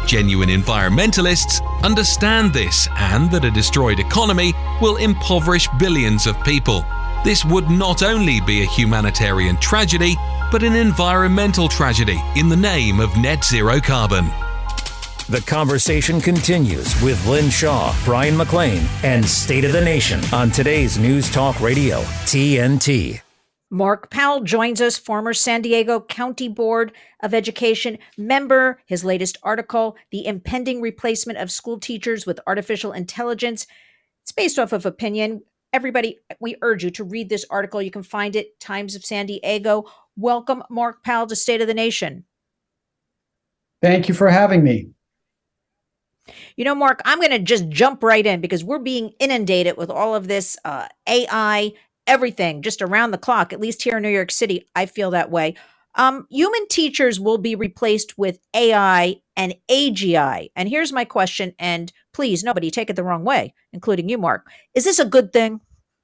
[SPEAKER 13] genuine environmentalists understand this and that a destroyed economy will impoverish billions of people. This would not only be a humanitarian tragedy, but an environmental tragedy in the name of net zero carbon.
[SPEAKER 1] The conversation continues with Lynn Shaw, Brian McLean, and State of the Nation on today's News Talk Radio, T N T.
[SPEAKER 2] Mark Powell joins us, former San Diego County Board of Education member. His latest article, The Impending Replacement of School Teachers with Artificial Intelligence. It's based off of opinion. Everybody, we urge you to read this article. You can find it, Times of San Diego. Welcome, Mark Powell, to State of the Nation.
[SPEAKER 14] Thank you for having me.
[SPEAKER 2] You know, Mark, I'm going to just jump right in because we're being inundated with all of this uh, A I, everything, just around the clock, at least here in New York City. I feel that way. Um, human teachers will be replaced with A I and A G I. And here's my question, and please, nobody take it the wrong way, including you, Mark. Is this a good thing?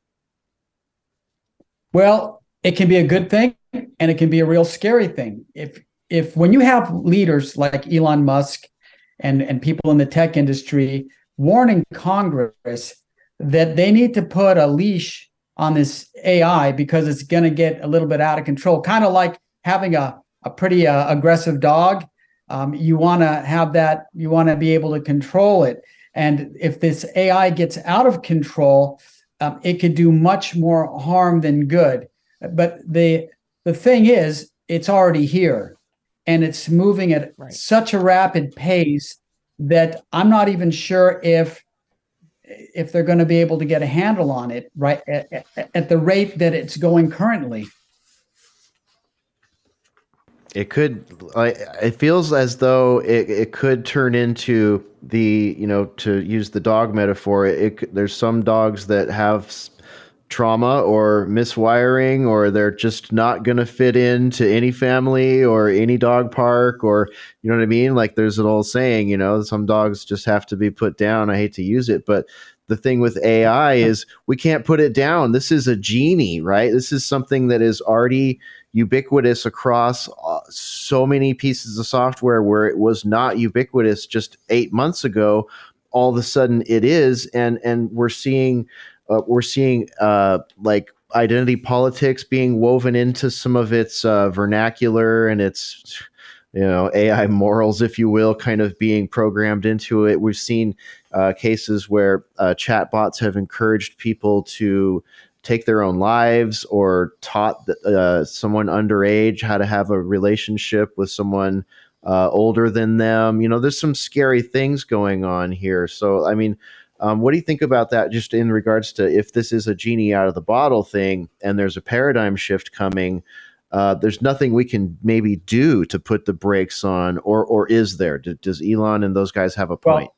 [SPEAKER 14] Well, it can be a good thing, and it can be a real scary thing. If if when you have leaders like Elon Musk and, and people in the tech industry warning Congress that they need to put a leash on this A I because it's going to get a little bit out of control, kind of like having a, a pretty uh, aggressive dog. Um, you want to have that, you want to be able to control it. And if this A I gets out of control, um, it could do much more harm than good. But the the thing is, it's already here, and it's moving at right. such a rapid pace that I'm not even sure if if they're going to be able to get a handle on it right at, at, at the rate that it's going currently.
[SPEAKER 4] It could, like, it feels as though it, it could turn into the, you know, to use the dog metaphor, it, it there's some dogs that have trauma or miswiring, or they're just not going to fit into any family or any dog park, or, you know what I mean? Like, there's an old saying, you know, some dogs just have to be put down. I hate to use it, but the thing with A I is we can't put it down. This is a genie, right? This is something that is already ubiquitous across uh, so many pieces of software where it was not ubiquitous just eight months ago. All of a sudden it is. And, and we're seeing, uh, we're seeing uh, like identity politics being woven into some of its uh, vernacular and its, you know, A I morals, if you will, kind of being programmed into it. We've seen uh, cases where uh, chatbots have encouraged people to take their own lives, or taught uh, someone underage how to have a relationship with someone uh, older than them. You know, there's some scary things going on here. So, I mean, um, what do you think about that, just in regards to if this is a genie out of the bottle thing and there's a paradigm shift coming? Uh, there's nothing we can maybe do to put the brakes on, or or is there? D- does Elon and those guys have a point?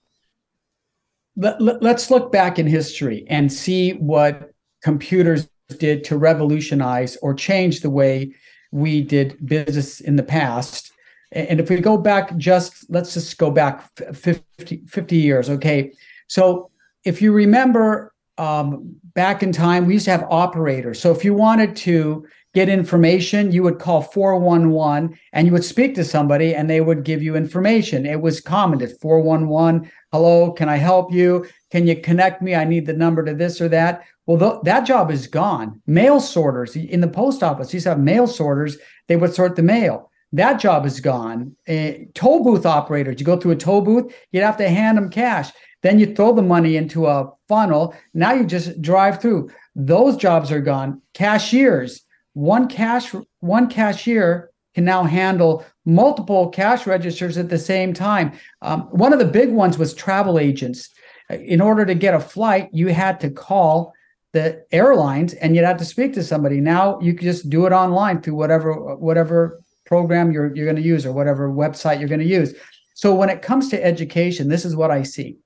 [SPEAKER 14] Well, let, let's look back in history and see what computers did to revolutionize or change the way we did business in the past. And if we go back just, let's just go back fifty, fifty years. Okay. So if you remember um, back in time, we used to have operators. So if you wanted to get information, you would call four one one and you would speak to somebody and they would give you information. It was common to four one one, hello, can I help you? Can you connect me? I need the number to this or that. Well, th- that job is gone. Mail sorters in the post office used to have mail sorters. They would sort the mail. That job is gone. Uh, toll booth operators, you go through a toll booth, you'd have to hand them cash. Then you throw the money into a funnel. Now you just drive through. Those jobs are gone. Cashiers, one cash, one cashier can now handle multiple cash registers at the same time. Um, one of the big ones was travel agents. In order to get a flight, you had to call the airlines and you'd have to speak to somebody. Now you can just do it online through whatever whatever program you're you're going to use or whatever website you're going to use. So when it comes to education, this is what I see.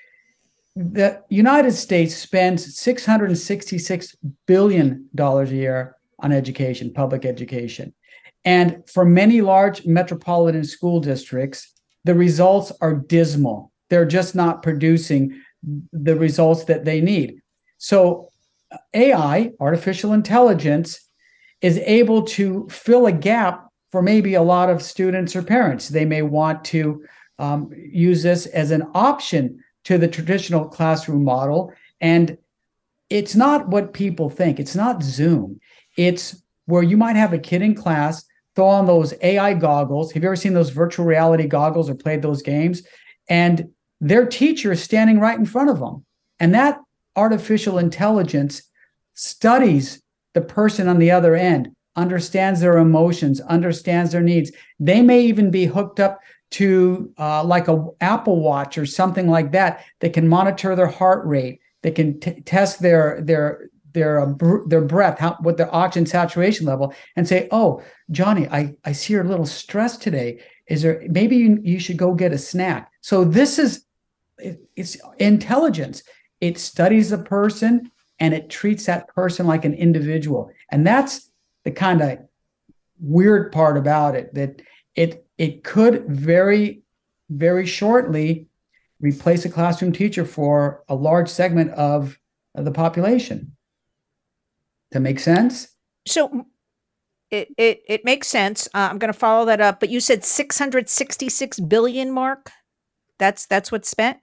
[SPEAKER 14] The United States spends six hundred sixty-six billion dollars a year on education, public education. And for many large metropolitan school districts, the results are dismal. They're just not producing the results that they need. So A I, artificial intelligence, is able to fill a gap for maybe a lot of students or parents. They may want to um, use this as an option to the traditional classroom model. And it's not what people think. It's not Zoom. It's where you might have a kid in class, throw on those A I goggles. Have you ever seen those virtual reality goggles or played those games? And their teacher is standing right in front of them. And that artificial intelligence studies the person on the other end, understands their emotions, understands their needs. They may even be hooked up to uh, like a Apple Watch or something like that. They can monitor their heart rate. They can t- test their their their uh, br- their breath, how, what their oxygen saturation level, and say, "Oh, Johnny, I, I see you're a little stressed today. Is there maybe you, you should go get a snack?" So this is it, it's intelligence. It studies the person and it treats that person like an individual, and that's the kind of weird part about it. That it it could very very shortly replace a classroom teacher for a large segment of, of the population. That makes sense?
[SPEAKER 2] So it it, it makes sense. Uh, I'm going to follow that up. But you said six hundred sixty-six billion, Mark? That's that's what's spent?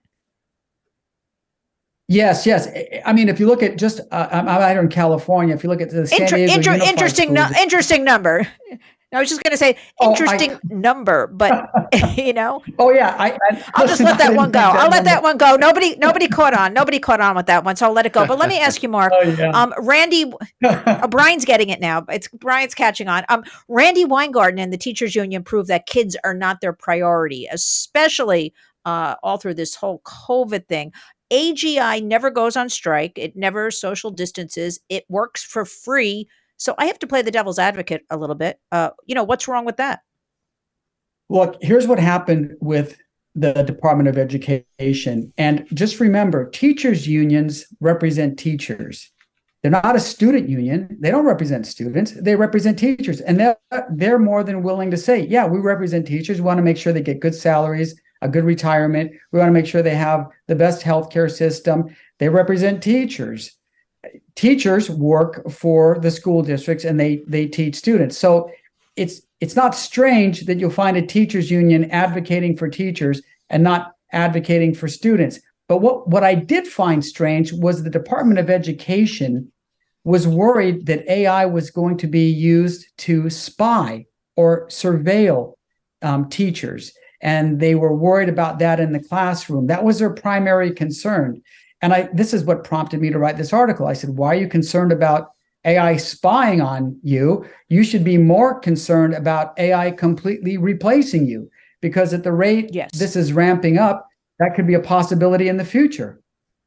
[SPEAKER 14] Yes, yes. I mean, if you look at just, uh, I'm out here in California. If you look at the San
[SPEAKER 2] Inter-
[SPEAKER 14] Diego
[SPEAKER 2] inter-
[SPEAKER 14] Unified
[SPEAKER 2] interesting,
[SPEAKER 14] Schools,
[SPEAKER 2] no, interesting number. I was just going to say interesting
[SPEAKER 14] oh, I,
[SPEAKER 2] number, but you know.
[SPEAKER 14] Oh yeah, I, I,
[SPEAKER 2] I'll just
[SPEAKER 14] listen,
[SPEAKER 2] let that one go.
[SPEAKER 14] That
[SPEAKER 2] I'll let
[SPEAKER 14] number.
[SPEAKER 2] that one go. Nobody, nobody caught on. Nobody caught on with that one, so I'll let it go. But let me ask you, Mark.
[SPEAKER 14] Oh, yeah.
[SPEAKER 2] Um, Randy, uh, Brian's getting it now. It's Brian's catching on. Um, Randy Weingarten and the teachers union proved that kids are not their priority, especially uh, all through this whole COVID thing. A G I never goes on strike. It never social distances. It works for free. So I have to play the devil's advocate a little bit. Uh, you know, what's wrong with that?
[SPEAKER 14] Look, here's what happened with the Department of Education. And just remember, teachers' unions represent teachers. They're not a student union. They don't represent students. They represent teachers. And they're, they're more than willing to say, yeah, we represent teachers. We want to make sure they get good salaries, a good retirement. We want to make sure they have the best healthcare system. They represent teachers. Teachers work for the school districts and they they teach students. So it's it's not strange that you'll find a teachers union advocating for teachers and not advocating for students. But what, what I did find strange was the Department of Education was worried that A I was going to be used to spy or surveil um, teachers. And they were worried about that in the classroom. That was their primary concern. And I, this is what prompted me to write this article. I said, why are you concerned about A I spying on you? You should be more concerned about A I completely replacing you, because at the rate
[SPEAKER 2] yes.
[SPEAKER 14] this is ramping up, that could be a possibility in the future.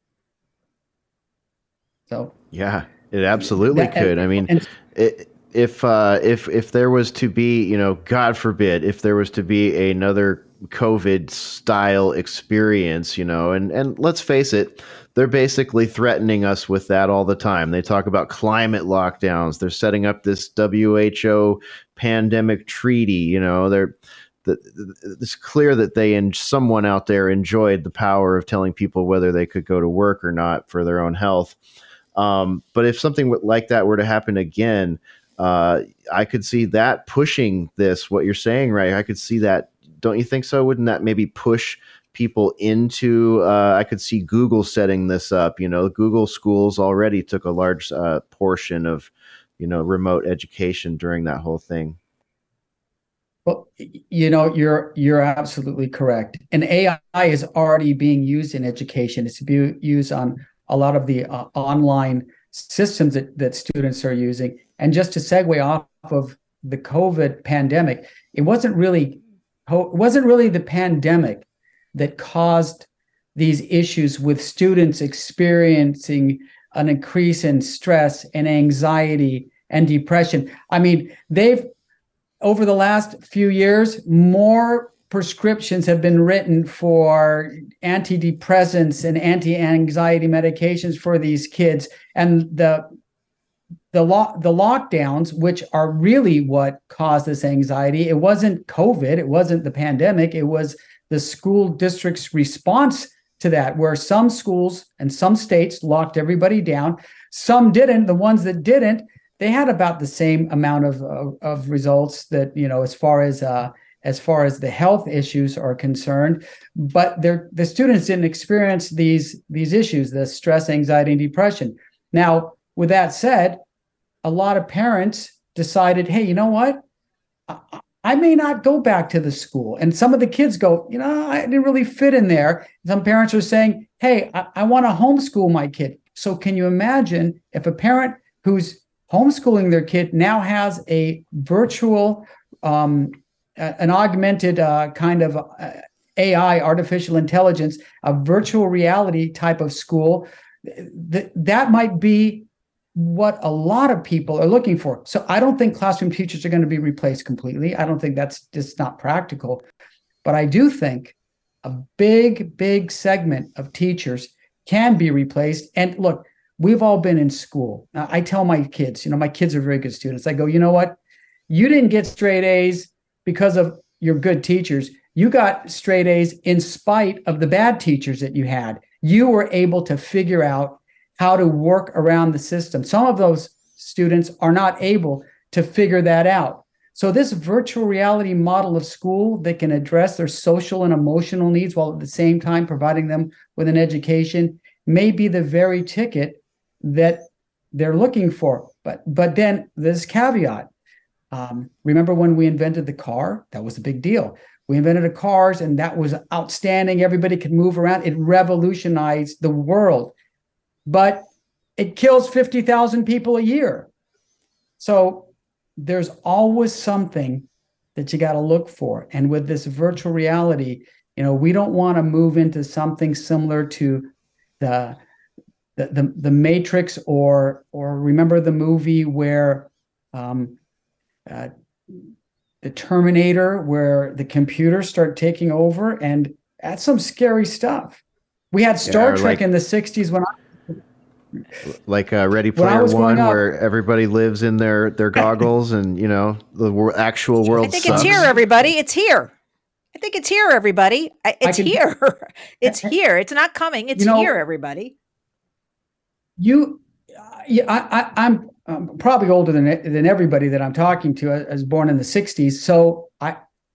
[SPEAKER 14] So
[SPEAKER 4] yeah, it absolutely
[SPEAKER 14] that,
[SPEAKER 4] could.
[SPEAKER 14] and,
[SPEAKER 4] I mean,
[SPEAKER 14] and,
[SPEAKER 4] it, if uh, if if there was to be, you know, God forbid, if there was to be another COVID style experience, you know, and and let's face it, they're basically threatening us with that all the time. They talk about climate lockdowns. They're setting up this W H O pandemic treaty. You know, they're the, the, it's clear that they and someone out there enjoyed the power of telling people whether they could go to work or not for their own health. Um, but if something like that were to happen again, uh, I could see that pushing this. What you're saying, right? I could see that. Don't you think so? Wouldn't that maybe push people into, uh, I could see Google setting this up, you know, Google schools already took a large uh, portion of, you know, remote education during that whole thing.
[SPEAKER 14] Well, you know, you're, you're absolutely correct. And A I is already being used in education. It's being used on a lot of the uh, online systems that, that students are using. And just to segue off of the COVID pandemic, it wasn't really It wasn't really the pandemic that caused these issues with students experiencing an increase in stress and anxiety and depression. I mean, they've, over the last few years, more prescriptions have been written for antidepressants and anti-anxiety medications for these kids. And the The lo- the lockdowns, which are really what caused this anxiety, it wasn't COVID, it wasn't the pandemic, it was the school district's response to that, where some schools and some states locked everybody down. Some didn't. The ones that didn't, they had about the same amount of of, of results that, you know, as far as uh, as far as the health issues are concerned, but the students didn't experience these, these issues, the stress, anxiety, and depression. Now, with that said, a lot of parents decided, hey, you know what? I, I may not go back to the school. And some of the kids go, you know, I didn't really fit in there. Some parents are saying, hey, I, I want to homeschool my kid. So can you imagine if a parent who's homeschooling their kid now has a virtual, um, an augmented uh, kind of uh, A I, artificial intelligence, a virtual reality type of school, th- that might be what a lot of people are looking for. So I don't think classroom teachers are going to be replaced completely. I don't think that's just not practical. But I do think a big, big segment of teachers can be replaced. And look, we've all been in school. Now, I tell my kids, you know, my kids are very good students. I go, you know what? You didn't get straight A's because of your good teachers. You got straight A's in spite of the bad teachers that you had. You were able to figure out how to work around the system. Some of those students are not able to figure that out. So this virtual reality model of school that can address their social and emotional needs while at the same time providing them with an education may be the very ticket that they're looking for. But, but then this caveat. Um, remember when we invented the car? That was a big deal. We invented the cars and that was outstanding. Everybody could move around. It revolutionized the world. But it kills fifty thousand people a year. So there's always something that you got to look for. And with this virtual reality, you know, we don't want to move into something similar to the the the, the Matrix or or remember the movie where um, uh, the Terminator, where the computers start taking over, and that's some scary stuff. We had Star
[SPEAKER 4] Yeah,
[SPEAKER 14] Trek
[SPEAKER 4] like-
[SPEAKER 14] in the sixties when I
[SPEAKER 4] Like uh, Ready
[SPEAKER 14] When I
[SPEAKER 4] Player
[SPEAKER 14] was
[SPEAKER 4] One,
[SPEAKER 14] growing up-
[SPEAKER 4] where everybody lives in their, their goggles and, you know, the wor- actual world
[SPEAKER 2] I think
[SPEAKER 4] sucks.
[SPEAKER 2] it's here, everybody. It's here. I think it's here, everybody. I- It's
[SPEAKER 14] can-
[SPEAKER 2] here. It's here. It's not coming. It's
[SPEAKER 14] You know-
[SPEAKER 2] here, everybody.
[SPEAKER 14] You, uh, yeah, I, I, I'm um, probably older than than everybody that I'm talking to. I, I was born in the sixties, so I,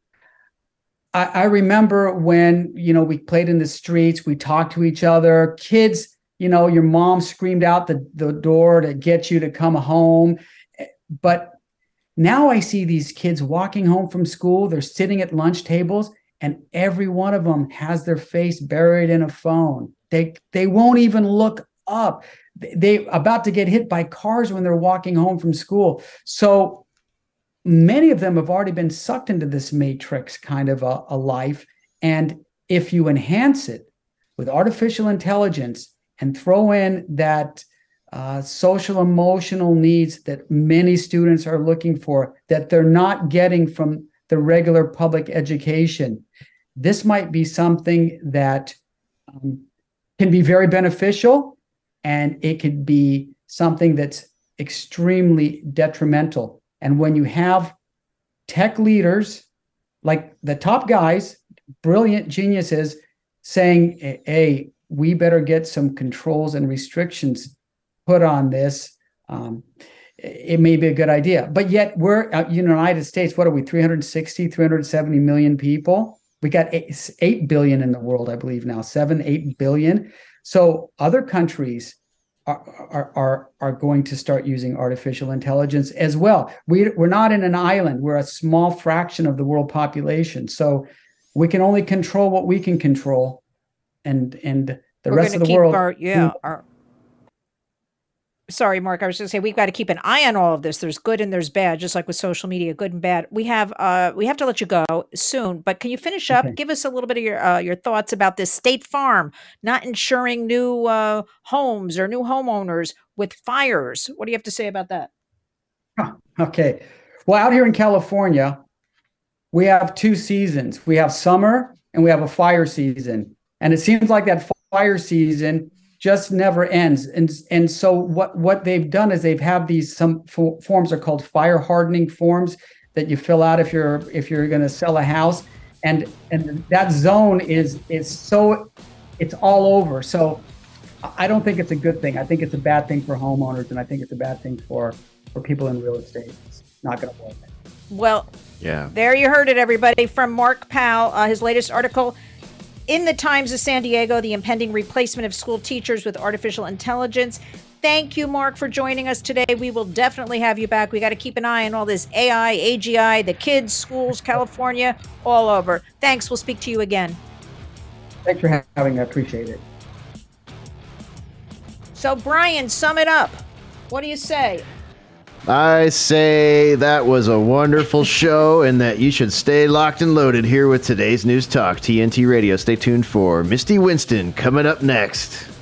[SPEAKER 14] I, I remember when you know we played in the streets, we talked to each other. Kids, you know, your mom screamed out the the door to get you to come home, but now I see these kids walking home from school. They're sitting at lunch tables, and every one of them has their face buried in a phone. They they won't even look up. They about to get hit by cars when they're walking home from school. So many of them have already been sucked into this matrix kind of a, a life. And if you enhance it with artificial intelligence and throw in that uh, social emotional needs that many students are looking for, that they're not getting from the regular public education, this might be something that um, can be very beneficial. And it could be something that's extremely detrimental. And when you have tech leaders, like the top guys, brilliant geniuses, saying, hey, we better get some controls and restrictions put on this, um, it may be a good idea. But yet we're, uh, you know, United States, what are we, three hundred sixty, three hundred seventy million people? We got eight, eight billion in the world, I believe now, seven, eight billion. So other countries are, are are are going to start using artificial intelligence as well. We we're not in an island. We're a small fraction of the world population. So we can only control what we can control, and and the
[SPEAKER 2] We're
[SPEAKER 14] rest
[SPEAKER 2] gonna
[SPEAKER 14] of the
[SPEAKER 2] keep
[SPEAKER 14] world.
[SPEAKER 2] Our, yeah. Our, sorry, Mark. I was going to say we've got to keep an eye on all of this. There's good and there's bad, just like with social media, good and bad. We have uh we have to let you go soon, but can you finish up?
[SPEAKER 14] Okay.
[SPEAKER 2] Give us a little bit of your uh, your thoughts about this State Farm not insuring new uh, homes or new homeowners with fires. What do you have to say about that?
[SPEAKER 14] Okay. Well, out here in California, we have two seasons. We have summer and we have a fire season. And it seems like that fire season just never ends. And, and so what, what they've done is they've have these, some fo- forms are called fire hardening forms that you fill out if you're, if you're going to sell a house. And, and that zone is, is so, it's all over. So I don't think it's a good thing. I think it's a bad thing for homeowners. And I think it's a bad thing for, for people in real estate. It's not going to work.
[SPEAKER 2] Well,
[SPEAKER 4] yeah.
[SPEAKER 2] There you heard it, everybody, from Mark Powell, uh, his latest article in the Times of San Diego, the impending replacement of school teachers with artificial intelligence. Thank you, Mark, for joining us today. We will definitely have you back. We got to keep an eye on all this A I, A G I, the kids, schools, California, all over. Thanks. We'll speak to you again.
[SPEAKER 14] Thanks for having me. I appreciate it.
[SPEAKER 2] So, Brian, sum it up. What do you say?
[SPEAKER 4] I say that was a wonderful show and that you should stay locked and loaded here with today's News Talk T N T Radio. Stay tuned for Misty Winston coming up next.